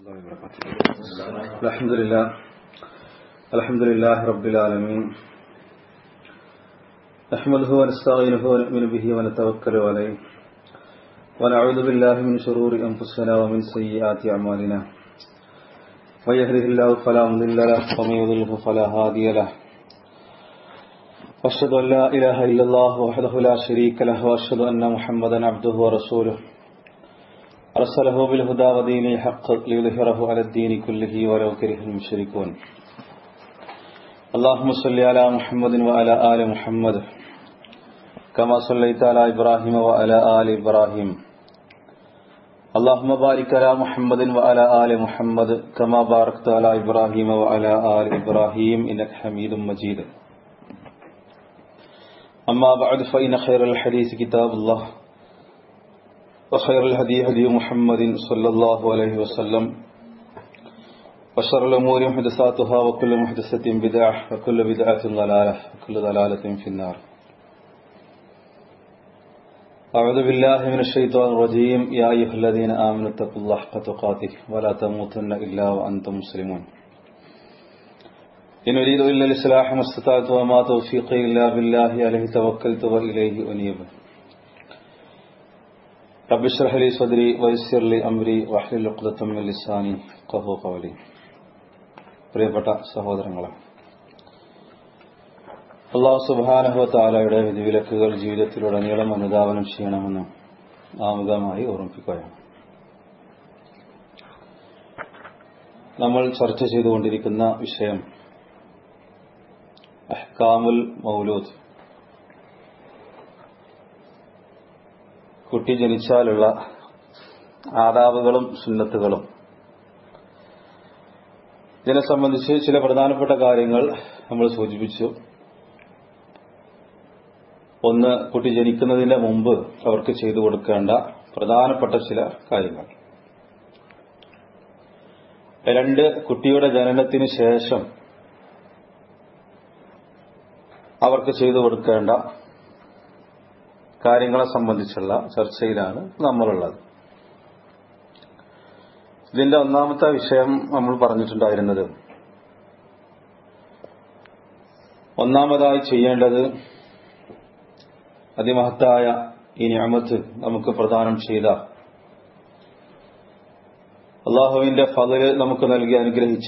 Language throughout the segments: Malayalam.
Alhamdulillah Rabbil Alamin. Nahmaduhu wa nasta'inuhu wa nu'minu bihi wa natawakkalu alayhi. Wa na'udhu billahi min shururi anfusina wa min sayyiati a'malina. May yahdihillahu fala mudilla lahu wa may yudlilhu fala hadiya lahu. Ashhadu an la ilaha illallah wahdahu la sharika lahu wa ashhadu anna Muhammadan 'abduhu wa rasuluhu. أرسله بالهدى ودين الحق ليظهره على الدين كله ولو كره المشركون. اللهم صل على محمد وعلى آل محمد كما صليت على إبراهيم وعلى آل إبراهيم. اللهم بارك على محمد وعلى آل محمد كما باركت على إبراهيم وعلى آل إبراهيم إنك حميد مجيد. أما بعد فإن خير الحديث كتاب الله وخير الهدي هدي محمد صلى الله عليه وسلم وشر الأمور محدثاتها وكل محدثة بدعة وكل بدعة ضلالة وكل ضلالة في النار. أعوذ بالله من الشيطان الرجيم. يا أيها الذين آمنوا اتقوا الله حق تقاته ولا تموتن إلا وأنتم مسلمون. إن أريد إلا الإصلاح ما استطعت وما توفيقي إلا بالله عليه توكلت وإليه أنيب. رب اشرح لي صدري ويسر لي أمري واحلل عقدة من لساني يفقهوا قولي. പ്രിയപ്പെട്ട സഹോദരങ്ങളെ, അല്ലാഹു സുബ്ഹാനഹു വ തആലയുടെ വിധിവിലക്കുകൾ ജീവിതത്തിലുടനീളം അനുധാവനം ചെയ്യണമെന്ന് ആമുഖമായി ഓർമ്മിപ്പിക്കുകയാണ്. നമ്മൾ ചർച്ച ചെയ്തുകൊണ്ടിരിക്കുന്ന വിഷയം അഹ്കാമുൽ മൗലൂദ്, കുട്ടി ജനിച്ചാലുള്ള ആദാബുകളും സുന്നത്തുകളും. ഇതിനെ സംബന്ധിച്ച് ചില പ്രധാനപ്പെട്ട കാര്യങ്ങൾ നമ്മൾ സൂചിപ്പിച്ചു. ഒന്ന്, കുട്ടി ജനിക്കുന്നതിന്റെ മുമ്പ് അവർക്ക് ചെയ്തു കൊടുക്കേണ്ട പ്രധാനപ്പെട്ട ചില കാര്യങ്ങൾ. രണ്ട്, കുട്ടിയുടെ ജനനത്തിന് ശേഷം അവർക്ക് ചെയ്തു കൊടുക്കേണ്ട കാര്യങ്ങളെ സംബന്ധിച്ചുള്ള ചർച്ചയിലാണ് നമ്മളുള്ളത്. ഇതിന്റെ ഒന്നാമത്തെ വിഷയം നമ്മൾ പറഞ്ഞിട്ടുണ്ടായിരുന്നത്, ഒന്നാമതായി ചെയ്യേണ്ടത് അതിമഹത്തായ ഈ നിഅമത്ത് നമുക്ക് പ്രദാനം ചെയ്ത അല്ലാഹുവിന്റെ ഫള് നമുക്ക് നൽകി അനുഗ്രഹിച്ച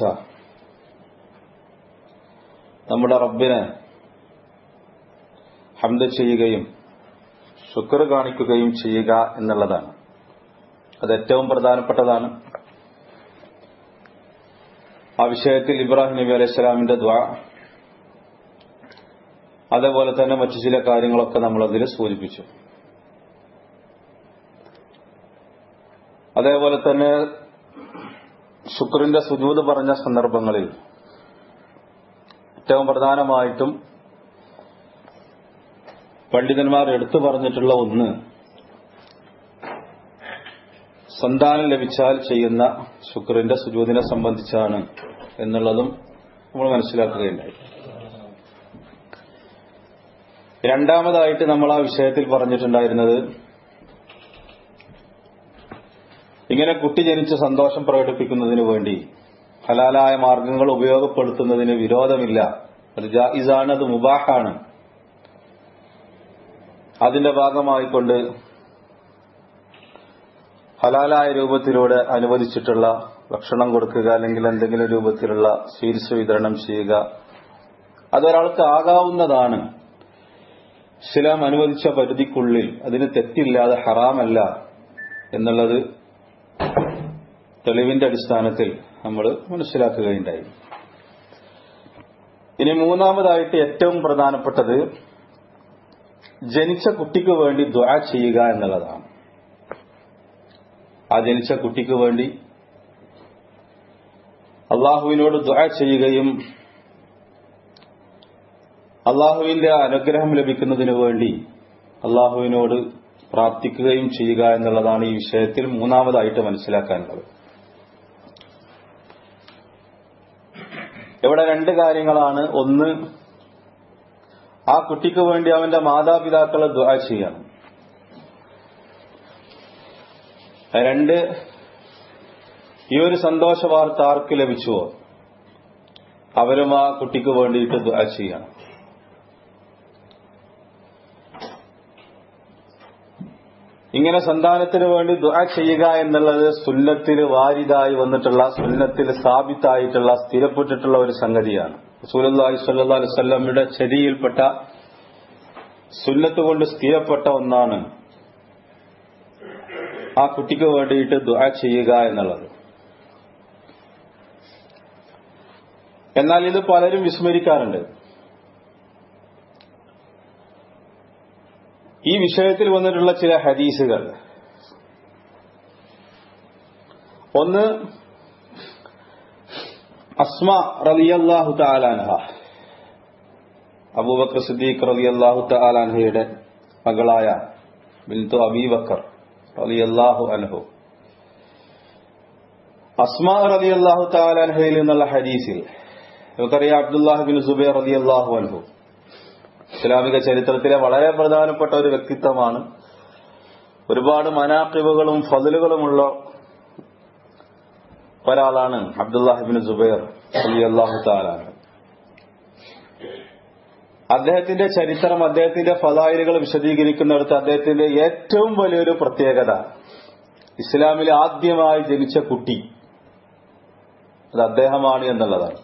നമ്മുടെ റബ്ബിനെ ഹംദ് ചെയ്യുകയും ശുക്ർ കാണിക്കുകയും ചെയ്യുക എന്നുള്ളതാണ്. അത് ഏറ്റവും പ്രധാനപ്പെട്ടതാണ്. ആ വിഷയത്തിൽ ഇബ്രാഹിം നബി അലൈഹിസ്സലാമിന്റെ ദുആ, അതേപോലെ തന്നെ മറ്റു ചില കാര്യങ്ങളൊക്കെ നമ്മൾ അതിൽ സൂചിപ്പിച്ചു. അതേപോലെ തന്നെ ശുക്രിന്റെ സുജൂദ് പറഞ്ഞ സന്ദർഭങ്ങളിൽ ഏറ്റവും പ്രധാനമായിട്ടും പണ്ഡിതന്മാർ എടുത്തു പറഞ്ഞിട്ടുള്ള ഒന്ന്, സന്താനം ലഭിച്ചാൽ ചെയ്യുന്ന ശുക്രിന്റെ സുജൂദിനെ സംബന്ധിച്ചാണ് എന്നുള്ളതും നമ്മൾ മനസ്സിലാക്കുകയുണ്ടായി. രണ്ടാമതായിട്ട് നമ്മൾ ആ വിഷയത്തിൽ പറഞ്ഞിട്ടുണ്ടായിരുന്നത്, ഇങ്ങനെ കുട്ടി ജനിച്ച് സന്തോഷം പ്രകടിപ്പിക്കുന്നതിന് വേണ്ടി ഹലാലായ മാർഗങ്ങൾ ഉപയോഗപ്പെടുത്തുന്നതിന് വിരോധമില്ല. അത് ജായിസാണ്, അത് മുബാഹാണ്. അതിന്റെ ഭാഗമായിക്കൊണ്ട് ഹലാലായ രൂപത്തിലൂടെ അനുവദിച്ചിട്ടുള്ള ഭക്ഷണം കൊടുക്കുക, അല്ലെങ്കിൽ എന്തെങ്കിലും രൂപത്തിലുള്ള സ്വീറ്റ്സ് വിതരണം ചെയ്യുക, അതൊരാൾക്ക് ആകാവുന്നതാണ്. ഇസ്ലാം അനുവദിച്ച പരിധിക്കുള്ളിൽ അതിന് തെറ്റില്ലാതെ ഹറാമല്ല എന്നുള്ളത് തെളിവിന്റെ അടിസ്ഥാനത്തിൽ നമ്മൾ മനസ്സിലാക്കുകയുണ്ടായി. ഇനി മൂന്നാമതായിട്ട് ഏറ്റവും പ്രധാനപ്പെട്ടത്, ജനിച്ച കുട്ടിക്ക് വേണ്ടി ദുആ ചെയ്യുക എന്നുള്ളതാണ്. ആ ജനിച്ച കുട്ടിക്ക് വേണ്ടി അള്ളാഹുവിനോട് ദുആ ചെയ്യുകയും അള്ളാഹുവിന്റെ അനുഗ്രഹം ലഭിക്കുന്നതിനു വേണ്ടി അള്ളാഹുവിനോട് പ്രാർത്ഥിക്കുകയും ചെയ്യുക എന്നുള്ളതാണ് ഈ വിഷയത്തിൽ മൂന്നാമതായിട്ട് മനസ്സിലാക്കാനുള്ളത്. ഇവിടെ രണ്ട് കാര്യങ്ങളാണ്. ഒന്ന്, ആ കുട്ടിക്ക് വേണ്ടി അവന്റെ മാതാപിതാക്കളെ ദുആ ചെയ്യണം. രണ്ട്, ഈ ഒരു സന്തോഷ വാർത്ത ആർക്ക് ലഭിച്ചുവോ അവരും ആ കുട്ടിക്ക് വേണ്ടിയിട്ട് ദുആ ചെയ്യണം. ഇങ്ങനെ സന്താനത്തിന് വേണ്ടി ദുആ ചെയ്യുക എന്നുള്ളത് സുന്നത്തിൽ വാരിദായി വന്നിട്ടുള്ള, സുന്നത്തിൽ സ്ഥാപിതായിട്ടുള്ള, സ്ഥിരപ്പെട്ടിട്ടുള്ള ഒരു സംഗതിയാണ്. റസൂലുള്ളാഹി സ്വല്ലല്ലാഹു അലൈഹി വസല്ലമയുടെ ചര്യയിൽപ്പെട്ട സുന്നത്ത് കൊണ്ട് സ്ഥിരപ്പെട്ട ഒന്നാണ് ആ കുട്ടിക്ക് വേണ്ടിയിട്ട് ദുആ ചെയ്യുക എന്നുള്ളത്. എന്നാൽ ഇത് പലരും വിസ്മരിക്കാറുണ്ട്. ഈ വിഷയത്തിൽ വന്നിട്ടുള്ള ചില ഹദീസുകൾ, ഒന്ന് അസ്മാ റളിയല്ലാഹു തആല അൻഹ, അബൂബക്കർ സിദ്ദീഖ് റളിയല്ലാഹു തആല അൻഹയുടെ മകളായ ബിൻതു അബീ ബക്കർ റളിയല്ലാഹു അൻഹു, അസ്മാ റളിയല്ലാഹു തആല അൻഹയിൽ നിന്നുള്ള ഹദീസിൽ നമുക്കറിയാം അബ്ദുല്ലാഹ് ബിൻ സുബൈർ റളിയല്ലാഹു അൻഹു ഇസ്ലാമിക ചരിത്രത്തിലെ വളരെ പ്രധാനപ്പെട്ട ഒരു വ്യക്തിത്വമാണ്. ഒരുപാട് മനാഖിബുകളും ഫضലുകളുമുള്ള ഒരാളാണ് അബ്ദുല്ലാഹ് ബിൻ സുബൈർ റളിയല്ലാഹു തആല. അദ്ദേഹത്തിന്റെ ചരിത്രം, അദ്ദേഹത്തിന്റെ ഫളായിലുകൾ വിശദീകരിക്കുന്നിടത്ത് അദ്ദേഹത്തിന്റെ ഏറ്റവും വലിയൊരു പ്രത്യേകത ഇസ്ലാമിൽ ആദ്യമായി ജനിച്ച കുട്ടി അത് അദ്ദേഹമാണ് എന്നുള്ളതാണ്.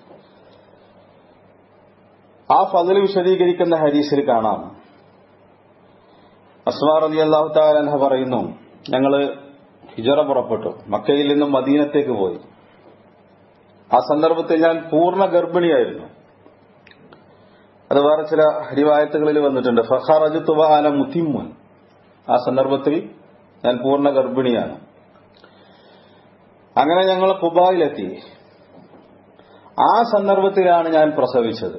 ആ ഫള് വിശദീകരിക്കുന്ന ഹദീസിൽ കാണാം, അസ്മാ റളിയല്ലാഹു തആല അൻഹ പറയുന്നു, ഞങ്ങള് ഹിജറ പുറപ്പെട്ടു, മക്കയിൽ നിന്നും മദീനത്തേക്ക് പോയി. ആ സന്ദർഭത്തിൽ ഞാൻ പൂർണ്ണ ഗർഭിണിയായിരുന്നു. അത് വേറെ ചില റിവായത്തുകളിൽ വന്നിട്ടുണ്ട്. ഫഖറജതു വഅന മുതിമ്മുൻ, ആ സന്ദർഭത്തിൽ ഞാൻ പൂർണ്ണ ഗർഭിണിയാണ്. അങ്ങനെ ഞങ്ങൾ ഖുബായിലെത്തി. ആ സന്ദർഭത്തിലാണ് ഞാൻ പ്രസവിച്ചത്.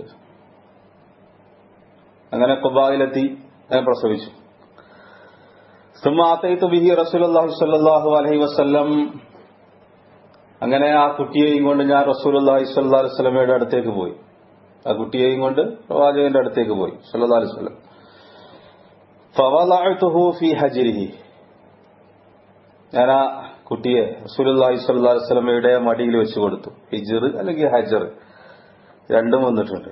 അങ്ങനെ ഖുബായിലെത്തി ഞാൻ പ്രസവിച്ചു. സുമ്മ അതൈതു ബിഹി റസൂലുള്ളാഹി സ്വല്ലല്ലാഹു അലൈഹി വസല്ലം, അങ്ങനെ ആ കുട്ടിയെയും കൊണ്ട് ഞാൻ റസൂലുള്ളാഹി സ്വല്ലല്ലാഹു അലൈഹി വസല്ലമയുടെ അടുത്തേക്ക് പോയി. ആ കുട്ടിയെയും കൊണ്ട് പ്രവാചകന്റെ അടുത്തേക്ക് പോയി സ്വല്ലല്ലാഹു അലൈഹി വസല്ലം. ഫവളഅതുഹു ഫീ ഹജ്രിഹി, ഞാൻ ആ കുട്ടിയെ റസൂലുള്ളാഹി സ്വല്ലല്ലാഹു അലൈഹി വസല്ലമയുടെ മടിയിൽ വെച്ചു കൊടുത്തു. ഹിജ്ർ അല്ലെങ്കിൽ ഹജ്ർ രണ്ടും വന്നിട്ടുണ്ട്.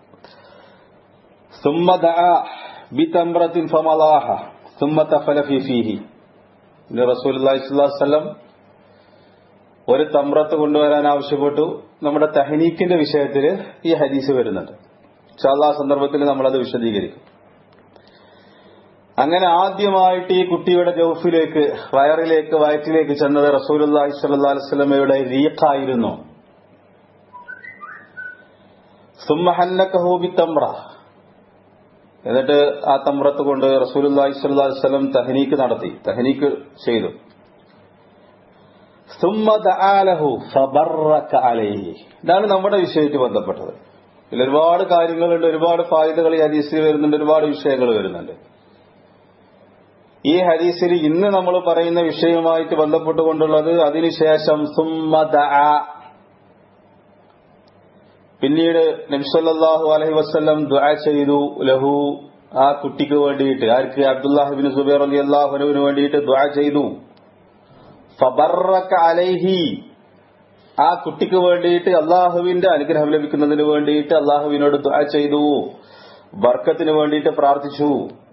ثم دعا بتمرة فمضاها ثم تفل في فيه. റസൂലുള്ളാഹി സ്വല്ലല്ലാഹു അലൈഹി വസല്ലം ഒരു തമ്രത്ത് കൊണ്ടുവരാൻ ആവശ്യപ്പെട്ടു. നമ്മുടെ തഹ്നീക്കിന്റെ വിഷയത്തിൽ ഈ ഹദീസ് വരുന്നുണ്ട്. ഇൻഷാ അല്ലാഹ് ആ സന്ദർഭത്തിൽ നമ്മളത് വിശദീകരിക്കും. അങ്ങനെ ആദ്യമായിട്ട് ഈ കുട്ടിയുടെ ജൗഫിലേക്ക്, വയറ്റിലേക്ക് ചെന്നത് റസൂലുള്ളാഹി സ്വല്ലല്ലാഹു അലൈഹി വസല്ലമയുടെ റീഖായിരുന്നു. ثم حنكه بتمرة, എന്നിട്ട് ആ തമ്രത്ത് കൊണ്ട് റസൂലുള്ളാഹി സ്വല്ലല്ലാഹു അലൈഹി വസല്ലം തഹ്നീക്ക് ചെയ്തു. ثم دعا له فبرك عليه. ഇതാണ് നമ്മുടെ വിഷയത്തിൽ ബന്ധപ്പെട്ടത്. ഇതിൽ ഒരുപാട് കാര്യങ്ങളുണ്ട്, ഒരുപാട് ഫായിദകൾ ഈ ഹദീസിൽ വരുന്നുണ്ട്, ഒരുപാട് വിഷയങ്ങൾ വരുന്നുണ്ട്. ഈ ഹദീസിൽ ഇന്ന് നമ്മൾ പറയുന്ന വിഷയവുമായിട്ട് ബന്ധപ്പെട്ടുകൊണ്ടുള്ളത് അതിനുശേഷം ثم دعا, പിന്നീട് നബി സല്ലല്ലാഹു അലൈഹി വസല്ലം ദുആ ചെയ്തു ലഹു, ആ കുട്ടിക്ക് വേണ്ടിയിട്ട്. ആർക്ക്? അബ്ദുല്ലാഹ് ഇബ്നു സുബൈർ റളിയല്ലാഹു അൻഹുവിന് വേണ്ടിയിട്ട് ദുആ ചെയ്തു. ഫബറക അലൈഹി, ആ കുട്ടിക്ക് വേണ്ടിയിട്ട് അള്ളാഹുവിന്റെ അനുഗ്രഹം ലഭിക്കുന്നതിന് വേണ്ടിയിട്ട് അള്ളാഹുവിനോട് ദുആ ചെയ്തു, ബർക്കത്തിന് വേണ്ടിയിട്ട് പ്രാർത്ഥിച്ചു.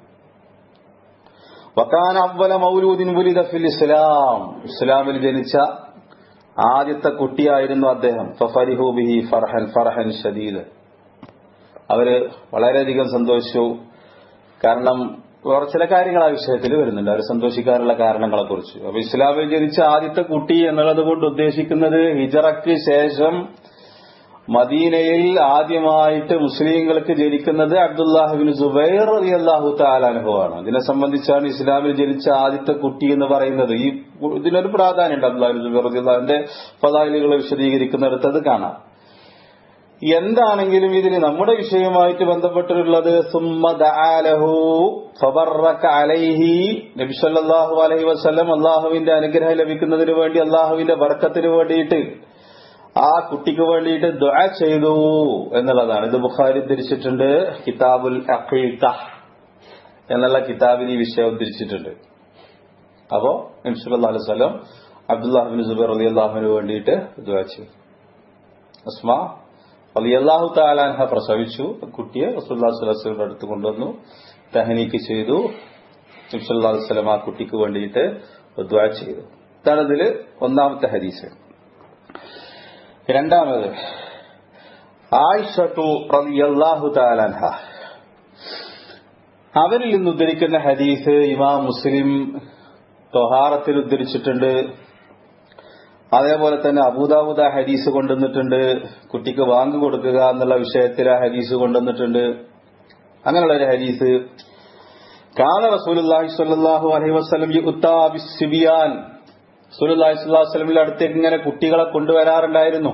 വകാന അവ്വല മൗലൂദിൻ വുലിദ ഫിൽ ഇസ്ലാം, ഇസ്ലാമിൽ ജനിച്ച ആദ്യത്തെ കുട്ടിയായിരുന്നു അദ്ദേഹം. ഫഫരിഹു ബിഹി ഫർഹൻ ശദീദ്, അവര് വളരെയധികം സന്തോഷിച്ചു. കാരണം വേറെ ചില കാര്യങ്ങൾ ആ വിഷയത്തിൽ വരുന്നുണ്ട്, അവർ സന്തോഷിക്കാനുള്ള കാരണങ്ങളെ കുറിച്ച്. അപ്പൊ ഇസ്ലാമിൽ ജനിച്ച ആദ്യത്തെ കുട്ടി എന്നുള്ളത് കൊണ്ട് ഉദ്ദേശിക്കുന്നത് ഹിജറയ്ക്ക് ശേഷം മദീനയിൽ ആദ്യമായിട്ട് മുസ്ലിങ്ങൾക്ക് ജനിക്കുന്നത് അബ്ദുല്ലാഹ് ഇബ്നു സുബൈർ റളിയല്ലാഹു തആല അൻഹു ആണ്. ഇതിനെ സംബന്ധിച്ചാണ് ഇസ്ലാമിൽ ജനിച്ച ആദ്യത്തെ കുട്ടി എന്ന് പറയുന്നത്. ഇതിനൊരു പ്രാധാന്യമുണ്ട്. അബ്ദുല്ലാഹ് ഇബ്നു സുബൈർ റളിയല്ലാഹുവിന്റെ ഫളായിലുകൾ വിശദീകരിക്കുന്നിടത്ത് അത് കാണാം. എന്താണെങ്കിലും ഇതിന് നമ്മുടെ വിഷയവുമായിട്ട് ബന്ധപ്പെട്ടിട്ടുള്ളത് സുമ്മ ദഅ ലഹു ഫബറക അലൈഹി, നബി സല്ലല്ലാഹു അലൈഹി വസല്ലം അല്ലാഹുവിന്റെ അനുഗ്രഹം ലഭിക്കുന്നതിന് വേണ്ടി, അല്ലാഹുവിന്റെ ബർക്കത്തിന് വേണ്ടിയിട്ട് ആ കുട്ടിക്ക് വേണ്ടിയിട്ട് ദുആ ചെയ്തു എന്നുള്ളതാണ്. ഇത് ബുഖാരി ഉദ്ധരിച്ചിട്ടുണ്ട്. കിതാബുൽ അഖീഖ എന്നുള്ള കിതാബിൽ ഈ വിഷയം ഉദ്ധരിച്ചിട്ടുണ്ട്. അപ്പോ നബി സല്ലല്ലാഹു അലൈഹി വസല്ലം അബ്ദുല്ലാഹ് ഇബ്നു സുബൈർ റളിയല്ലാഹുവിന് വേണ്ടിയിട്ട് ദുആ ചെയ്തു. അസ്മാ റളിയല്ലാഹു തആല അൻഹ പ്രസവിച്ചു. കുട്ടിയെ റസൂലുള്ളാഹി സ്വല്ലല്ലാഹു അലൈഹി വസല്ലം അടുത്ത് കൊണ്ടുവന്നു, തഹ്നീക്ക് ചെയ്തു. നബി സല്ലല്ലാഹു അലൈഹി വസല്ലം ആ കുട്ടിക്ക് വേണ്ടിയിട്ട് ദുആ ചെയ്തു. ഇതാണ് ഇതില് ഒന്നാമത്തെ ഹദീസ്. രണ്ടാമത് ആയിഷത്തു റളിയല്ലാഹു തആല അൻഹ, അവരിൽ നിന്ന് ഉദ്ധരിക്കുന്ന ഹദീസ് ഇമാം മുസ്ലിം ത്വഹാറത്തിൽ ഉദ്ധരിച്ചിട്ടുണ്ട്. അതേപോലെ തന്നെ അബൂദാവൂദ് ആ ഹദീസ് കൊണ്ടുവന്നിട്ടുണ്ട്. കുട്ടിക്ക് വാങ്ങ് കൊടുക്കുക എന്നുള്ള വിഷയത്തിൽ ആ ഹദീസ് കൊണ്ടുവന്നിട്ടുണ്ട്. അങ്ങനെയുള്ള ഒരു ഹദീസ്, കാന റസൂലുള്ളാഹി സ്വല്ലല്ലാഹു അലൈഹി വസല്ലം യുഅ്താ ബിസ്സിബിയാൻ, റസൂലുള്ളാഹി സ്വല്ലല്ലാഹു അലൈഹി വസല്ലമിന്റെ അടുത്തേക്ക് ഇങ്ങനെ കുട്ടികളെ കൊണ്ടുവരാറുണ്ടായിരുന്നു.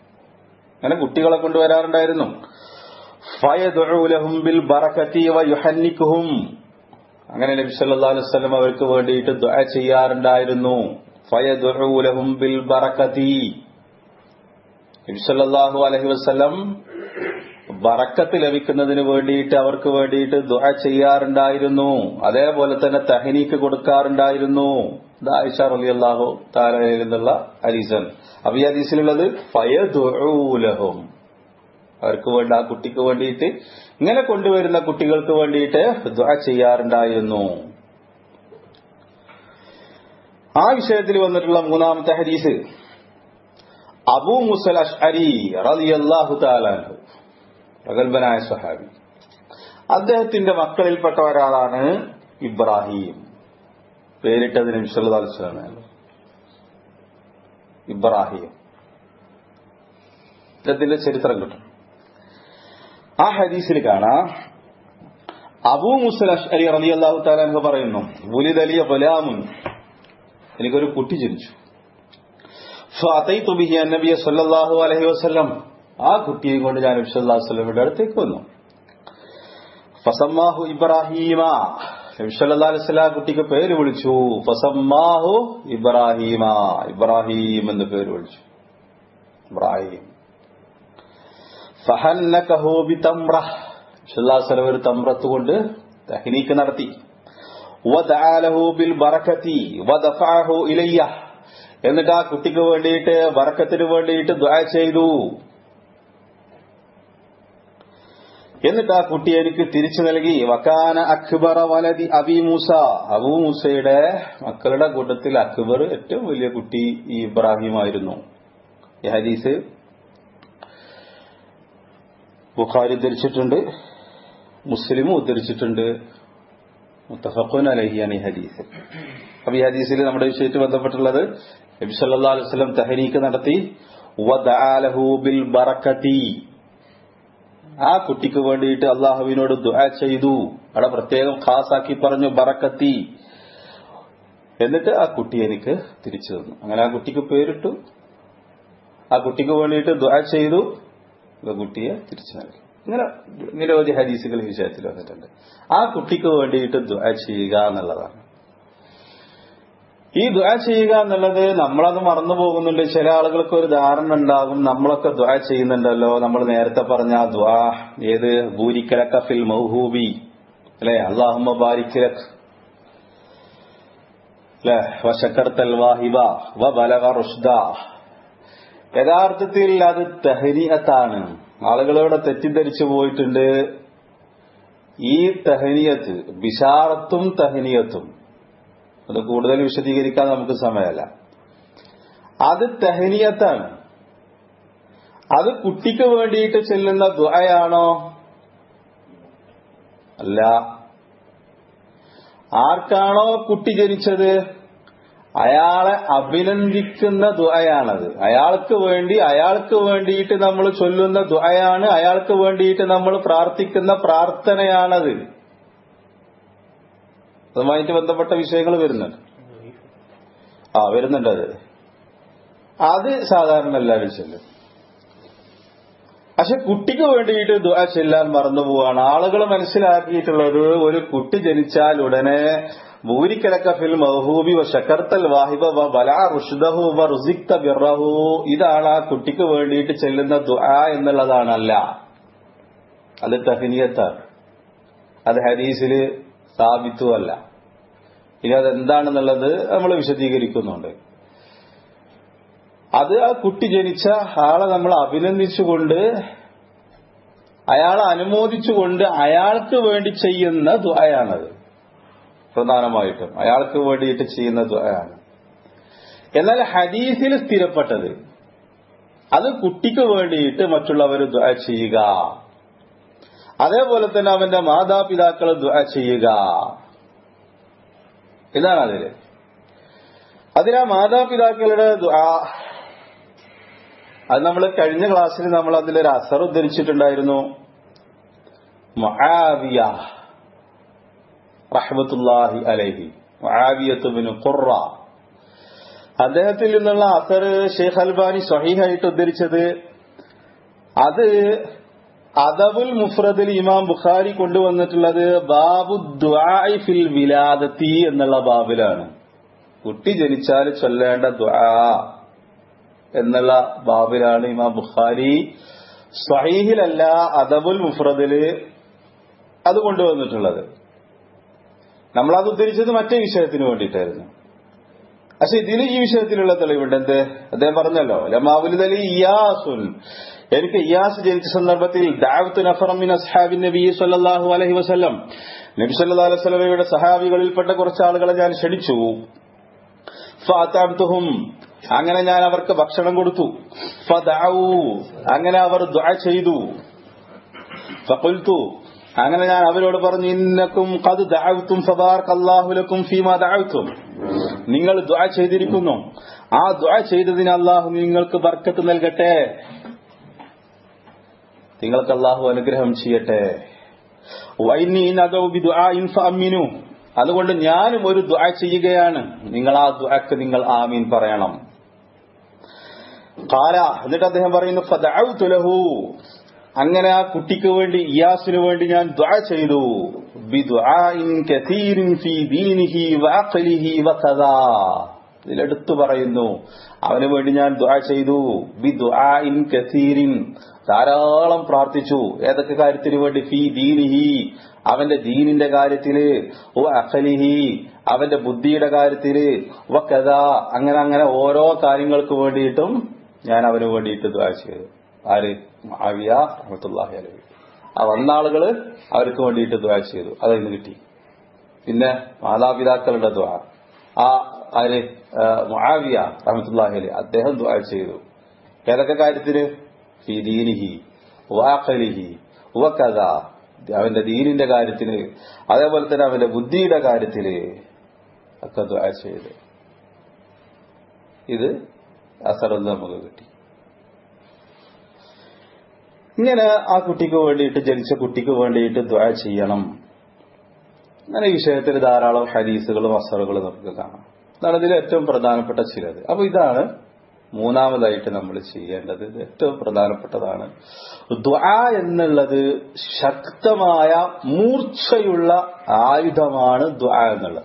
ഫയദഉ ലഹും ബിൽ ബറകതി വയുഹന്നികുഹും, അങ്ങനെ നബി സല്ലല്ലാഹു അലൈഹി വസല്ലം അവർക്ക് വേണ്ടിയിട്ട് ദുആ ചെയ്യാറുണ്ടായിരുന്നു. ഫയദഉ ലഹും ബിൽ ബറകതി, നബി സല്ലല്ലാഹു അലൈഹി വസല്ലം ബറക്കത്ത് ലഭിക്കുന്നതിന് വേണ്ടിയിട്ട് അവർക്ക് വേണ്ടിയിട്ട് ദുആ ചെയ്യാറുണ്ടായിരുന്നു. അതേപോലെ തന്നെ തഹ്നീക്ക് കൊടുക്കാറുണ്ടായിരുന്നു. ആയിഷ റളിയല്ലാഹു തആല എന്നുള്ള ഹദീസാണ്. അപ്പൊ ഈ ഹദീസിലുള്ളത് ഫയദഉ ലഹും, അവർക്ക് വേണ്ടി, ആ കുട്ടിക്ക് വേണ്ടിയിട്ട്, ഇങ്ങനെ കൊണ്ടുവരുന്ന കുട്ടികൾക്ക് വേണ്ടിയിട്ട് ദുആ ചെയ്യാറുണ്ടായിരുന്നു. ആ വിഷയത്തിൽ വന്നിട്ടുള്ള മൂന്നാമത്തെ ഹദീസ് അബൂ മുസൽ അശ്അരി റളിയല്ലാഹു തആല അൻഹു, പ്രഗൽഭനായ സ്വഹാബി, അദ്ദേഹത്തിന്റെ മക്കളിൽപ്പെട്ട ഒരാളാണ് ഇബ്രാഹിം. പേരിട്ടത് നബി സല്ലല്ലാഹു അലൈഹി വസല്ലം ഇബ്രാഹിം. അദ്ദേഹത്തിന്റെ ചരിത്രം കിട്ടും. ആ ഹദീസിൽ കാണാം, അബൂ മുസൽ അശ്അരി റളിയല്ലാഹു തആല അൻഹു പറയുന്നു, വുലിദ ലി ഗുലാമുൻ, എനിക്കൊരു കുട്ടി ജനിച്ചു. ഫഅതൈതു ബിഹി അന്നബിയ സല്ലല്ലാഹു അലൈഹി വസല്ലം, ആ കുട്ടിയെ കൊണ്ട് ഞാൻ നബി സല്ലല്ലാഹു അലൈഹി വസല്ലമയുടെ അടുത്തേക്ക് വന്നു. ഫസമ്മാഹു ഇബ്രാഹീമ, നബി സല്ലല്ലാഹു അലൈഹി വസല്ലം ആ കുട്ടിക്ക് പേര് വിളിച്ചു. ഫസമ്മാഹു ഇബ്രാഹീമ, ഇബ്രാഹിം എന്ന് പേര് വിളിച്ചു. ഇബ്രാഹിം. ഫഹന്നകഹു ബിതംറ, നബി സല്ലല്ലാഹു അലൈഹി വസല്ലം ഒരു തംറത്ത് കൊണ്ട് തഹ്നീക്ക് നടത്തി. വദഅ ലഹു ബിൽ ബറകതി വദഫഅഹു ഇലയ്യ, എന്നിട്ട് ആ കുട്ടിക്ക് വേണ്ടിയിട്ട് ബറക്കത്തിന് വേണ്ടിയിട്ട് ദുആ ചെയ്തു. എന്നിട്ട് ആ കുട്ടി എനിക്ക് തിരിച്ചു നൽകി. വകാന അക്ബറ വലദി അബി മൂസ, അബൂ മൂസയുടെ മക്കളുടെ കൂട്ടത്തിൽ അക്ബർ, ഏറ്റവും വലിയ കുട്ടി ഈ ഇബ്രാഹിം ആയിരുന്നു. ഈ ഹദീസ് ബുഖാരി ഉദ്ധരിച്ചിട്ടുണ്ട്, മുസ്ലിമും ഉദ്ധരിച്ചിട്ടുണ്ട്. മുത്തഫഖുൻ അലൈഹിയാണ് ഈ ഹദീസ്. അപ്പൊ ഈ ഹദീസിൽ നമ്മുടെ വിഷയത്തിൽ ബന്ധപ്പെട്ടുള്ളത്, നബി സല്ലല്ലാഹു അലൈഹി വസല്ലം തഹ്നീക്ക് നടത്തി. വദഅ ലഹു ബിൽ ബറകതി, ആ കുട്ടിക്ക് വേണ്ടിയിട്ട് അള്ളാഹുവിനോട് ദുആ ചെയ്തു. അവിടെ പ്രത്യേകം ഖാസാക്കി പറഞ്ഞു ബറകതി. എന്നിട്ട് ആ കുട്ടി എനിക്ക് തിരിച്ചു തന്നു. അങ്ങനെ ആ കുട്ടിക്ക് പേരിട്ടു, ആ കുട്ടിക്ക് വേണ്ടിയിട്ട് ദുആ ചെയ്തു, കുട്ടിയെ തിരിച്ചു നൽകി. ഇങ്ങനെ നിരവധി ഹദീസുകൾ ഈ വിഷയത്തിൽ വന്നിട്ടുണ്ട്. ആ കുട്ടിക്ക് വേണ്ടിയിട്ട് ദുആ ചെയ്യുക എന്നുള്ളതാണ്. ഈ ദുആ ചെയ്യുക എന്നുള്ളത് നമ്മളത് മറന്നു പോകുന്നുണ്ട്. ചില ആളുകൾക്ക് ഒരു ധാരണ ഉണ്ടാകും, നമ്മളൊക്കെ ദുആ ചെയ്യുന്നുണ്ടല്ലോ, നമ്മൾ നേരത്തെ പറഞ്ഞ ആ ദുആ ഏത്, ബൂരിക്കലക ഫിൽ മൗഹൂബി അല്ലെ, അല്ലാഹുമ്മ ബാരിക് ലക് അല്ലെ, വശക്കർതൽ വാഹിബ വബലഗ റുഷ്ദ. യഥാർത്ഥത്തിൽ അത് തഹ്നിയത്താണ്. ആളുകളോട് തെറ്റിദ്ധരിച്ചു പോയിട്ടുണ്ട്. ഈ തഹ്നിയത്ത് ബിശാറത്തും തഹ്നിയത്തും, അത് കൂടുതൽ വിശദീകരിക്കാൻ നമുക്ക് സമയമല്ല. അത് തഹ്നിയത്താണ്. അത് കുട്ടിക്ക് വേണ്ടിയിട്ട് ചെല്ലുന്ന ദുആയാണോ? അല്ല. ആർക്കാണോ കുട്ടി ജനിച്ചത് അയാളെ അഭിനന്ദിക്കുന്ന ദുആയാണത്. അയാൾക്ക് വേണ്ടിയിട്ട് നമ്മൾ ചൊല്ലുന്ന ദുആയാണ്, അയാൾക്ക് വേണ്ടിയിട്ട് നമ്മൾ പ്രാർത്ഥിക്കുന്ന പ്രാർത്ഥനയാണത്. അതുമായിട്ട് ബന്ധപ്പെട്ട വിഷയങ്ങൾ വരുന്നുണ്ട്. വരുന്നുണ്ട്. അത് സാധാരണ എല്ലാവരും ചെല്ലും. പക്ഷെ കുട്ടിക്ക് വേണ്ടിയിട്ട് ദുആ ചെല്ലാൻ മറന്നുപോവാണ്. ആളുകൾ മനസ്സിലാക്കിയിട്ടുള്ളത്, ഒരു കുട്ടി ജനിച്ചാൽ ഉടനെ ബൂരിക്കലക ഫിൽ മൗഹൂബി വശക്കർതൽ വാഹിബ വബലഅ റുഷ്ദഹു വറുസിക്ത ബിർറഹു, ഇതാണ് ആ കുട്ടിക്ക് വേണ്ടിയിട്ട് ചെല്ലുന്ന ദുആ എന്നുള്ളതാണല്ല. അത് തഹ്നിയത്താണ്. അത് ഹദീസിൽ സ്ഥാപിത്തുമല്ല. ഇനി അതെന്താണെന്നുള്ളത് നമ്മൾ വിശദീകരിക്കുന്നുണ്ട്. അത് ആ കുട്ടി ജനിച്ച ആളെ നമ്മൾ അഭിനന്ദിച്ചുകൊണ്ട്, അയാളെ അനുമോദിച്ചുകൊണ്ട് അയാൾക്ക് വേണ്ടി ചെയ്യുന്ന ദുആയാണത്. പ്രധാനമായിട്ടും അയാൾക്ക് വേണ്ടിയിട്ട് ചെയ്യുന്ന ദുആയാണ്. എന്നാൽ ഹദീസിൽ സ്ഥിരപ്പെട്ടത് അത് കുട്ടിക്ക് വേണ്ടിയിട്ട് മറ്റുള്ളവർ ദുആ ചെയ്യുക, അതേപോലെ തന്നെ അവന്റെ മാതാപിതാക്കൾ ദുആ ചെയ്യുക, ഇതാണ് അതില്. അതിനാ മാതാപിതാക്കളുടെ ദുആ, അത് നമ്മൾ കഴിഞ്ഞ ക്ലാസ്സിൽ നമ്മൾ അതിലൊരു അസർ ഉദ്ധരിച്ചിട്ടുണ്ടായിരുന്നു. മുആവിയ റഹ്മത്തുള്ളാഹി അലൈഹി, മുആവിയത്ത് ഇബ്നു ഖുറ, അദ്ദേഹത്തിൽ നിന്നുള്ള അസർ ഷെയ്ഖ് അൽബാനി സ്വഹീഹായിട്ട് ഉദ്ധരിച്ചത്, അത് അദബുൽ മുഫ്രദിൽ ഇമാം ബുഖാരി കൊണ്ടുവന്നിട്ടുള്ളത് ബാബു ദുആഇ ഫിൽ വിലാദത്തി എന്നുള്ള ബാബിലാണ്. കുട്ടി ജനിച്ചാൽ ചൊല്ലേണ്ട ദുആ എന്നുള്ള ബാബിലാണ് ഇമാം ബുഖാരി സ്വഹീഹിലല്ല അദബുൽ മുഫ്രദില് അത് കൊണ്ടുവന്നിട്ടുള്ളത്. നമ്മളത് ഉദ്ധരിച്ചത് മറ്റേ വിഷയത്തിന് വേണ്ടിയിട്ടായിരുന്നു. പക്ഷെ ഇതിന് ഈ വിഷയത്തിലുള്ള തെളിവുണ്ട്. എന്ത്? അദ്ദേഹം പറഞ്ഞല്ലോ, ലമാവുലിദലി ഇയാസുൻ, എനിക്ക് ഇയാസ് ജനിച്ച സന്ദർഭത്തിൽ ദഅവത്തു നഫറൻ മിൻ അസ്ഹാബിൻ നബി സല്ലല്ലാഹു അലൈഹി വസല്ലം, നബി സല്ലല്ലാഹു അലൈഹി വസല്ലമയുടെ സഹാബികളിൽപ്പെട്ട കുറച്ച് ആളുകളെ ഞാൻ ക്ഷണിച്ചു. ഫഅതഅംതുഹും, അങ്ങനെ ഞാൻ അവർക്ക് ഭക്ഷണം കൊടുത്തു. ഫദഉ, അങ്ങനെ അവർ ദുആ ചെയ്തു. ഫഖുൽതു, അങ്ങനെ ഞാൻ അവരോട് പറഞ്ഞു, ഇന്നക്കും ഖദ് ദഅവ്തും ഫബാറകല്ലാഹു ലക്കും ഫീമാ ദഅവ്തും, നിങ്ങൾ ദുആ ചെയ്തിരിക്കുന്നു, ആ ദുആ ചെയ്തതിന് അല്ലാഹു നിങ്ങൾക്ക് ബർക്കത്ത് നൽകട്ടെ, നിങ്ങൾക്ക് അല്ലാഹു അനുഗ്രഹം ചെയ്യട്ടെ. വഇന്നി നദഉ ബിദുആഇൻ ഫഅമിനു, അതുകൊണ്ട് ഞാനും ഒരു ദുആ ചെയ്യുകയാണ്, നിങ്ങൾ ആ ദുആക്ക് നിങ്ങൾ ആമീൻ പറയണം. ഖാല, എന്നിട്ട് അദ്ദേഹം പറയുന്നു, ഫദഅഉതു ലഹു, അങ്ങനെ ആ കുട്ടിക്ക് വേണ്ടി, ഇയാസിന് വേണ്ടി ഞാൻ ദുആ ചെയ്തു. ബിദുആഇൻ കസീരിൻ ഫീ ദീനിഹി വഅഖ്ലിഹി വകദാ, ഇതിലെടുത്തു പറയുന്നു അവന് വേണ്ടി ഞാൻ ദുആ ചെയ്തു. ബിദുആഇൻ കസീരിൻ, ധാരാളം പ്രാർത്ഥിച്ചു. ഏതൊക്കെ കാര്യത്തിന് വേണ്ടി? ഫീ ദീനിഹി, അവന്റെ ദീനിന്റെ കാര്യത്തില്, വഅഖ്ലിഹി, അവന്റെ ബുദ്ധിയുടെ കാര്യത്തില്, വകദാ, അങ്ങനെ അങ്ങനെ ഓരോ കാര്യങ്ങൾക്ക് വേണ്ടിയിട്ടും ഞാൻ അവന് വേണ്ടിയിട്ട് ദുആ ചെയ്തു. ആര്? മുആവിയ റഹ്മത്തുള്ളാഹി അലൈഹി. ആ വന്ന ആളുകള് അവർക്ക് വേണ്ടിയിട്ട് ദുആ ചെയ്തു, അതിന് കിട്ടി. പിന്നെ മാതാപിതാക്കളുടെ ദുആ, ആ ആര്? മുആവിയ റഹ്മത്തുള്ളാഹി അലൈഹി, അദ്ദേഹം ദുആ ചെയ്തു. ഏതൊക്കെ കാര്യത്തിന്? ഫീ ദീനിഹി വഅഖ്ലിഹി വകദാ, അവന്റെ ദീനിന്റെ കാര്യത്തിന്, അതേപോലെ തന്നെ അവന്റെ ബുദ്ധിയുടെ കാര്യത്തില് ഒക്കെ ദുആ ചെയ്തു. ഇത് അസറന്ന് നമുക്ക് കിട്ടി. ഇങ്ങനെ ആ കുട്ടിക്ക് വേണ്ടിയിട്ട്, ജനിച്ച കുട്ടിക്ക് വേണ്ടിയിട്ട് ദുആ ചെയ്യണം. അങ്ങനെ ഈ വിഷയത്തിൽ ധാരാളം ഹദീസുകളും അസറുകളും നമുക്ക് കാണാം. അതാണ് ഇതിൽ ഏറ്റവും പ്രധാനപ്പെട്ട ചിലത്. അപ്പൊ ഇതാണ് മൂന്നാമതായിട്ട് നമ്മൾ ചെയ്യേണ്ടത്. ഇത് ഏറ്റവും പ്രധാനപ്പെട്ടതാണ്. ദുആ എന്നുള്ളത് ശക്തമായ മൂർച്ചയുള്ള ആയുധമാണ്. ദുആ എന്നുള്ളത്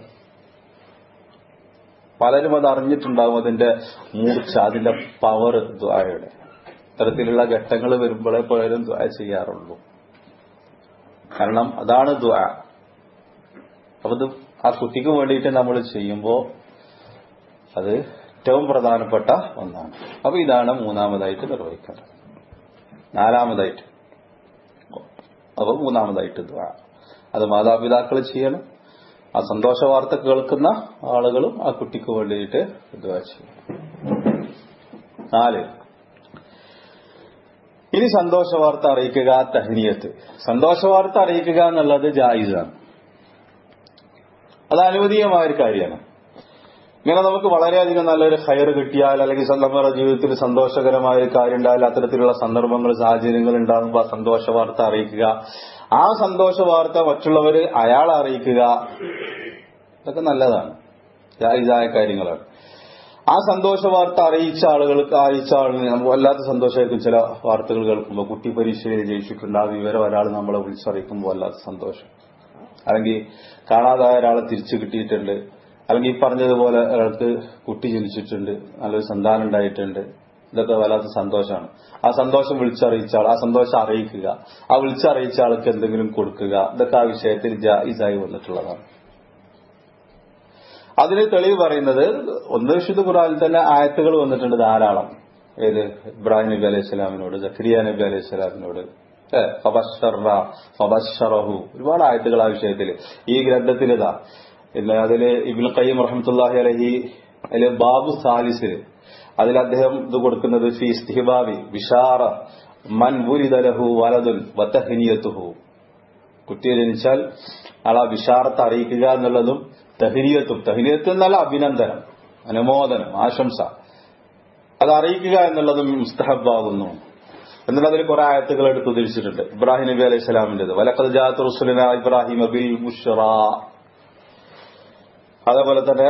പലരും അത് അറിഞ്ഞിട്ടുണ്ടാവും, അതിന്റെ മൂർച്ച, അതിന്റെ പവർ ദുആയുടെ. ഇത്തരത്തിലുള്ള ഘട്ടങ്ങൾ വരുമ്പോഴേ പലരും ദുആ ചെയ്യാറുള്ളൂ. കാരണം അതാണ് ദുആ. അപ്പൊ ഇത് ആ കുട്ടിക്ക് വേണ്ടിയിട്ട് നമ്മൾ ചെയ്യുമ്പോൾ അത് ഏറ്റവും പ്രധാനപ്പെട്ട ഒന്നാണ്. അപ്പൊ ഇതാണ് മൂന്നാമതായിട്ട് നിർവഹിക്കേണ്ടത്. മൂന്നാമതായിട്ട് ദുആ, അത് മാതാപിതാക്കൾ ചെയ്യണം. ആ സന്തോഷ വാർത്ത കേൾക്കുന്ന ആളുകളും ആ കുട്ടിക്ക് വേണ്ടിയിട്ട് ദുആ ചെയ്യണം. 4, ഇനി സന്തോഷ വാർത്ത അറിയിക്കുക, തഹ്നിയത്ത്. സന്തോഷ വാർത്ത അറിയിക്കുക എന്നുള്ളത് ജായിസാണ്, അത് അനുവദീയമായ ഒരു കാര്യമാണ്. ഇങ്ങനെ നമുക്ക് വളരെയധികം നല്ലൊരു ഖൈർ കിട്ടിയാൽ, അല്ലെങ്കിൽ നമ്മുടെ ജീവിതത്തിൽ സന്തോഷകരമായ ഒരു കാര്യം ഉണ്ടായാൽ, അത്തരത്തിലുള്ള സന്ദർഭങ്ങൾ, സാഹചര്യങ്ങൾ ഉണ്ടാകുമ്പോൾ ആ സന്തോഷ വാർത്ത അറിയിക്കുക. ആ സന്തോഷ വാർത്ത മറ്റുള്ളവര് അയാളെ അറിയിക്കുക, ഇതൊക്കെ നല്ലതാണ്, ജായിസായ കാര്യങ്ങളാണ്. ആ സന്തോഷ വാർത്ത അറിയിച്ച ആളിന് നമുക്ക് വല്ലാത്ത സന്തോഷമായിരിക്കും. ചില വാർത്തകൾ കേൾക്കുമ്പോൾ കുട്ടി പരീക്ഷയിൽ ജയിച്ചിട്ടുണ്ട്, ആ വിവരം ഒരാൾ നമ്മളെ വിളിച്ചറിയിക്കുമ്പോൾ വല്ലാത്ത സന്തോഷം. അല്ലെങ്കിൽ കാണാതായ ഒരാളെ തിരിച്ചു കിട്ടിയിട്ടുണ്ട്, അല്ലെങ്കിൽ ഈ പറഞ്ഞതുപോലെ ഒരാൾക്ക് കുട്ടി ജനിച്ചിട്ടുണ്ട്, നല്ലൊരു സന്താനം ഉണ്ടായിട്ടുണ്ട്, ഇതൊക്കെ വല്ലാത്ത സന്തോഷമാണ്. ആ സന്തോഷം വിളിച്ചറിയിച്ച ആൾ, ആ സന്തോഷം അറിയിക്കുക, ആ വിളിച്ചറിയിച്ച ആൾക്ക് എന്തെങ്കിലും കൊടുക്കുക, ഇതൊക്കെ ആ വിഷയത്തിൽ ജായിസായി വന്നിട്ടുള്ളതാണ്. അതിന് തെളിവ് പറയുന്നത് ഒന്ന് വിശുദ്ധ ഖുർആനിൽ തന്നെ ആയത്തുകൾ വന്നിട്ടുണ്ട് ധാരാളം. ഏത്? ഇബ്രാഹിം നബി അലൈഹി സ്വലാമിനോട്, സക്കരിയ നബി അലൈഹി സ്വലാമിനോട്, ഒരുപാട് ആയത്തുകൾ ആ വിഷയത്തിൽ ഈ ഗ്രന്ഥത്തിൽ ഇതാ. അതില് ഇബ്നുൽ ഖയ്യിം റഹ്മത്തുള്ളാഹി അലൈഹി അതില് ബാബു സാലിസിൽ അതിൽ അദ്ദേഹം ഇത് കൊടുക്കുന്നത് ഫീ ഇസ്തിഹ്ബാബി ബിശാറ മൻ വുലിദ ലഹു വലദുൻ വതഹ്നിയതുഹു. കുട്ടി ജനിച്ചാൽ ആളെ ബിശാറത്ത് അറിയിക്കുക എന്നുള്ളതും തഹ്നിയത്തും, തഹ്നിയത്ത് എന്നല്ല അഭിനന്ദനം, അനുമോദനം, ആശംസ, അത് അറിയിക്കുക എന്നുള്ളതും മുസ്തഹബാകുന്നു എന്നുള്ളതിൽ കുറെ ആയത്തുകൾ എടുത്ത് ഉദ്ധരിച്ചിട്ടുണ്ട്. ഇബ്രാഹിം നബി അലൈഹി സ്വലാമിന്റേത് വലഖദ് ജാഅത് റസൂലുനാ ഇബ്രാഹിമ ബിൽ ബുശ്റാ. അതേപോലെ തന്നെ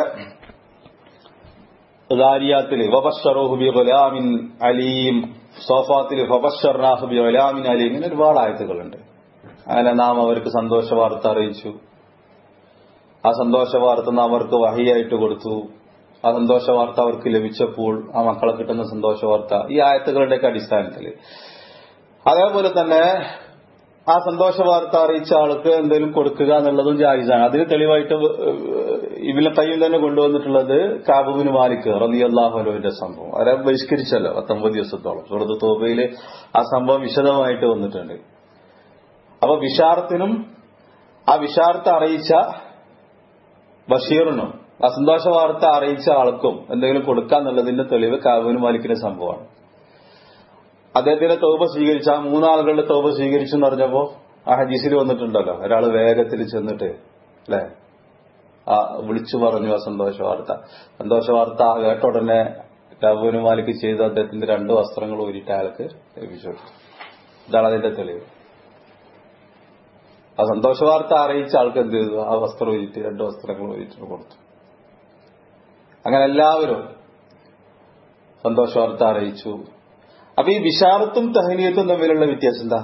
ദാരിയാത്തില് വബശ്ശറൂഹു ബിഗുലാമിൻ അലീം, സോഫാത്തില് ഫബശ്ശർനാഹു ബിഗുലാമിൻ അലീം. ഇങ്ങനെ ഒരുപാട് ആയത്തുകളുണ്ട്. അങ്ങനെ നാം അവർക്ക് സന്തോഷ വാർത്ത അറിയിച്ചു, ആ സന്തോഷ വാർത്ത നാം അവർക്ക് വഹിയായിട്ട് കൊടുത്തു, ആ സന്തോഷ വാർത്ത അവർക്ക് ലഭിച്ചപ്പോൾ ആ മക്കളെ കിട്ടുന്ന സന്തോഷ വാർത്ത, ഈ ആയത്തുകളുടെയൊക്കെ അടിസ്ഥാനത്തിൽ. അതേപോലെ തന്നെ ആ സന്തോഷ വാർത്ത അറിയിച്ച ആൾക്ക് എന്തെങ്കിലും കൊടുക്കുക എന്നുള്ളതും ജായിസാണ്. അതിന് തെളിവായിട്ട് ഇബ്നുൽ ഖയ്യിം തന്നെ കൊണ്ടുവന്നിട്ടുള്ളത് കഅബ് ഇബ്നു മാലിക് റളിയല്ലാഹു അൻഹുവിന്റെ സംഭവം. അവരെ ബഹിഷ്കരിച്ചല്ലോ 19 ദിവസത്തോളം. സൂറത്ത് തൗബയിൽ ആ സംഭവം വിശദമായിട്ട് വന്നിട്ടുണ്ട്. അപ്പൊ ബിശാറത്തിനും ആ ബിശാറത്ത് അറിയിച്ച ബഷീറിനും ആ സന്തോഷ വാർത്ത അറിയിച്ച ആൾക്കും എന്തെങ്കിലും കൊടുക്കാന്നുള്ളതിന്റെ തെളിവ് കഅബ് ഇബ്നു മാലിക്കിന്റെ സംഭവമാണ്. അദ്ദേഹത്തിന്റെ തൗബ സ്വീകരിച്ച ആ 3 ആളുകളുടെ തൗബ സ്വീകരിച്ചു എന്ന് പറഞ്ഞപ്പോ ആ ഹദീസിൽ വന്നിട്ടുണ്ടല്ലോ, ഒരാൾ വേഗത്തിൽ ചെന്നിട്ട് അല്ലെ വിളിച്ചു പറഞ്ഞു ആ സന്തോഷ വാർത്ത. സന്തോഷ വാർത്ത കേട്ട ഉടനെ കഅബ് ഇബ്നു മാലിക് ചെയ്ത് അദ്ദേഹത്തിന്റെ 2 വസ്ത്രങ്ങൾ ഊരിയിട്ട് അയാൾക്ക് ലഭിച്ചു. ഇതാണ് അതിന്റെ തെളിവ്. ആ സന്തോഷ വാർത്ത അറിയിച്ച ആൾക്ക് എന്ത് ചെയ്തു? ആ വസ്ത്രം ഊരിയിട്ട് 2 വസ്ത്രങ്ങൾ ഊരിയിട്ട് കൊടുത്തു. അങ്ങനെ എല്ലാവരും സന്തോഷ വാർത്ത അറിയിച്ചു. അപ്പൊ ഈ ബിശാറത്തും തഹ്നിയത്തും തമ്മിലുള്ള വ്യത്യാസം എന്താ?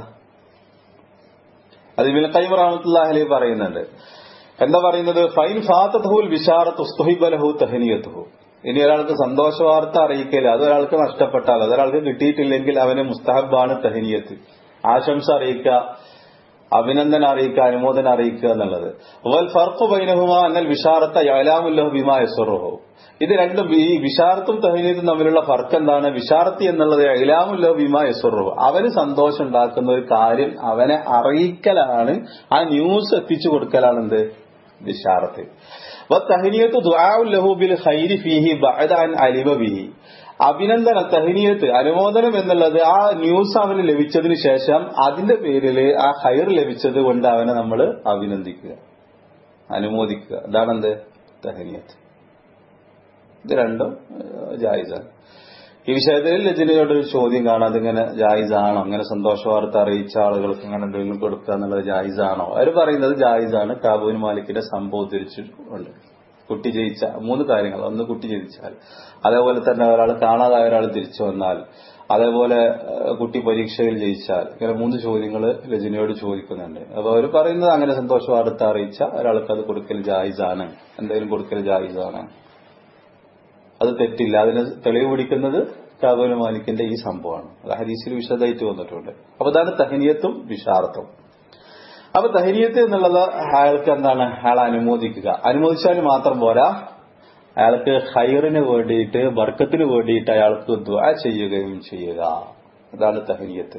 അത് ഇബ്നുൽ ഖയ്യിം റഹ്മത്തുള്ളാഹി അലൈഹി പറയുന്നുണ്ട്. എന്താ പറയുന്നത്? ഫൈൻ ഫാതതുൽ ബിശാറത്തു ഉസ്തുഹിബ ലഹു തഹ്നിയത്തുഹു. ഇനി ഒരാൾക്ക് സന്തോഷ വാർത്ത അറിയിക്കൽ അതൊരാൾക്ക് നഷ്ടപ്പെട്ടാൽ, അതൊരാൾക്ക് കിട്ടിയിട്ടില്ലെങ്കിൽ അവന് മുസ്തഹബാണ് തഹ്നിയത്ത്, ആശംസ അറിയിക്കുക, അഭിനന്ദനം അറിയിക്കുക, അനുമോദനം അറിയിക്കുക എന്നുള്ളത്. വൽ ഫർഖു ബൈനഹുമാ അന്നൽ ബിശാറത്ത യഅലാമു ലഹു ബിമാ യസ്റുഹു. ഇത് രണ്ടും, ഈ ബിശാറത്തും തഹ്നിയത്തും തമ്മിലുള്ള ഫർക്ക് എന്താണ്? ബിശാറത്ത് എന്നുള്ളത് ഇലാമു ലഹു ബിമാ യസ്റുഹു, അവന് സന്തോഷം ഉണ്ടാക്കുന്ന ഒരു കാര്യം അവനെ അറിയിക്കലാണ്, ആ ന്യൂസ് എത്തിച്ചു കൊടുക്കലാണ് എന്ത്? ബിശാറത്ത്. വതഹ്നിയത്തു ദുആഉ ലഹു ബിൽ ഖൈരി ഫീഹി ബഅദ അൻ അലിമ ബിഹി. അഭിനന്ദനം, തഹ്നിയത്ത്, അനുമോദനം എന്നുള്ളത് ആ ന്യൂസ് അവന് ലഭിച്ചതിന് ശേഷം അതിന്റെ പേരിൽ ആ ഖൈർ ലഭിച്ചത് കൊണ്ട് അവനെ നമ്മൾ അഭിനന്ദിക്കുക, അനുമോദിക്കുക. അതാണെന്ത്? തഹ്നിയത്ത്. ഇത് രണ്ടും ജായിസാണ്. ഈ വിഷയത്തിൽ ലജ്നയോട് ഒരു ചോദ്യം കാണാം, അതിങ്ങനെ ജായിസാണോ? അങ്ങനെ സന്തോഷ വാർത്ത അറിയിച്ച ആളുകൾക്ക് അങ്ങനെ എന്തെങ്കിലും കൊടുക്കുക എന്നുള്ളത് ജായിസാണോ? അവർ പറയുന്നത് ജായിസാണ്. കഅബ് ഇബ്നു മാലിക്കിന്റെ സംഭവം തിരിച്ചുണ്ട്. കുട്ടി ജയിച്ച 3 കാര്യങ്ങൾ. ഒന്ന്, കുട്ടി ജയിച്ചാൽ, അതേപോലെ തന്നെ ഒരാൾ കാണാതായ ഒരാൾ തിരിച്ചു വന്നാൽ, അതേപോലെ കുട്ടി പരീക്ഷയിൽ ജയിച്ചാൽ, ഇങ്ങനെ 3 ചോദ്യങ്ങൾ ലജ്നയോട് ചോദിക്കുന്നുണ്ട്. അപ്പൊ അവർ പറയുന്നത് അങ്ങനെ സന്തോഷ വാർത്ത അറിയിച്ച ഒരാൾക്ക് അത് കൊടുക്കൽ ജായിസാണ്, എന്തെങ്കിലും കൊടുക്കൽ ജായിസാണ്, അത് തെറ്റില്ല. അതിന് തെളിവ് പിടിക്കുന്നത് കഅബ് ഇബ്നു മാലിക്കിന്റെ ഈ സംഭവമാണ്. അത് ഹദീസിൽ വിശദമായിട്ട് വന്നിട്ടുണ്ട്. അപ്പൊ അതാണ് തഹ്നിയത്തും ബിശാറത്തും. അപ്പൊ തഹ്നിയത്ത് എന്നുള്ളത് അയാൾക്ക് എന്താണ്? അയാളെ അനുമോദിക്കുക. അനുമോദിച്ചാൽ മാത്രം പോരാ, അയാൾക്ക് ഖൈറിന് വേണ്ടിയിട്ട്, ബർക്കത്തിന് വേണ്ടിയിട്ട് അയാൾക്ക് ദുആ ചെയ്യുകയും ചെയ്യുക. അതാണ് തഹ്നിയത്ത്.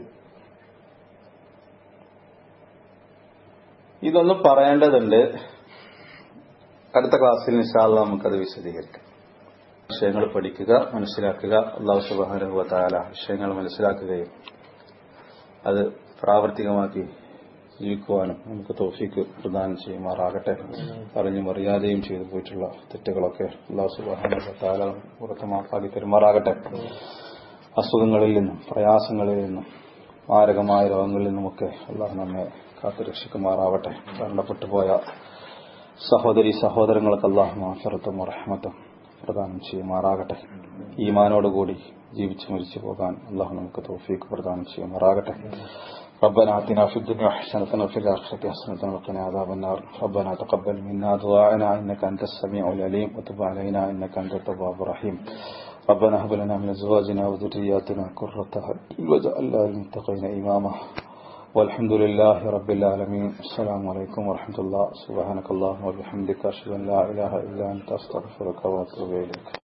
ഇതൊന്നും പറയേണ്ടതുണ്ട്. അടുത്ത ക്ലാസ്സിൽ ഇൻഷാ അല്ലാഹ് നമുക്കത് വിശദീകരിക്കാം. വിഷയങ്ങൾ പഠിക്കുക, മനസ്സിലാക്കുക. അല്ലാഹു സുബ്ഹാനഹു വ തആല വിഷയങ്ങൾ മനസ്സിലാക്കുകയും അത് പ്രാവർത്തികമാക്കി ജീവിക്കുവാനും നമുക്ക് തൗഫീഖ് പ്രദാനം ചെയ്യുമാറാകട്ടെ. അറിഞ്ഞും അറിയാതെയും ചെയ്തു പോയിട്ടുള്ള തെറ്റുകളൊക്കെ അല്ലാഹു സുബ്ഹാനഹു വ തആല പുറത്ത് മാപ്പാക്കി തരുമാറാകട്ടെ. അസുഖങ്ങളിൽ നിന്നും, പ്രയാസങ്ങളിൽ നിന്നും, മാരകമായ രോഗങ്ങളിൽ നിന്നുമൊക്കെ അല്ലാഹു നമ്മെ കാത്തുരക്ഷിക്കുമാറാവട്ടെ. മരണപ്പെട്ടു പോയ സഹോദരി സഹോദരങ്ങൾക്ക് അല്ലാഹു മഗ്ഫിറത്തും റഹ്മത്തും പ്രദാനം ചെയ്യുമാറാകട്ടെ. ഈമാനോടുകൂടി ജീവിച്ചു മരിച്ചു പോകാൻ അല്ലാഹു നമുക്ക് തൗഫീഖ് പ്രദാനം ചെയ്യുമാറാകട്ടെ. ربنا آتنا في الدنيا حسنة وفي الآخرة حسنة وقنا عذاب النار. ربنا تقبل منا دعاءنا إنك أنت السميع العليم وتب علينا إنك أنت التواب الرحيم. ربنا هب لنا من أزواجنا وذرياتنا قرة أعين واجعلنا للمتقين إماما. والحمد لله رب العالمين. السلام عليكم ورحمة الله. سبحانك اللهم وبحمدك أشهد أن لا إله إلا أنت أستغفرك وأتوب إليك.